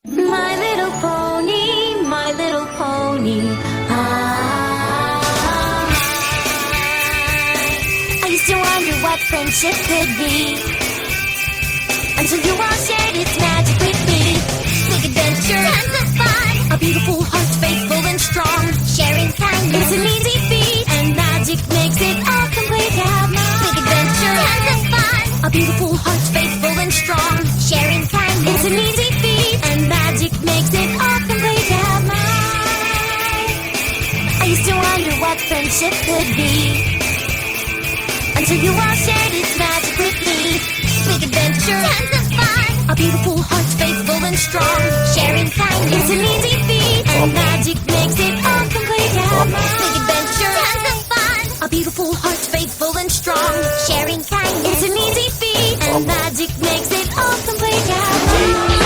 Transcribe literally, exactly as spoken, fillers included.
My little pony, my little pony. I, I used to wonder what friendship could be, until you all shared its magic with me. Big adventure, tons of fun, a beautiful heart, faithful and strong. Sharing kindness, it's an easy feat, and magic makes it all complete. Have mine. Big adventure, tons of fun, a beautiful heart, faithful and strong. Sharing kindness, it's an easy feat, and magic makes it all complete. Have mine. I used to wonder what friendship could be, until you all shared its magic with me. Big adventure, tons of fun, a beautiful heart, faithful and strong. Sharing kindness, it's an easy feat, and magic makes it all complete. Have mine. Big adventure, tons of fun, a beautiful heart, faithful and strong. Sharing kindness, it's an easy feat, and magic makes it all complete. Have mine.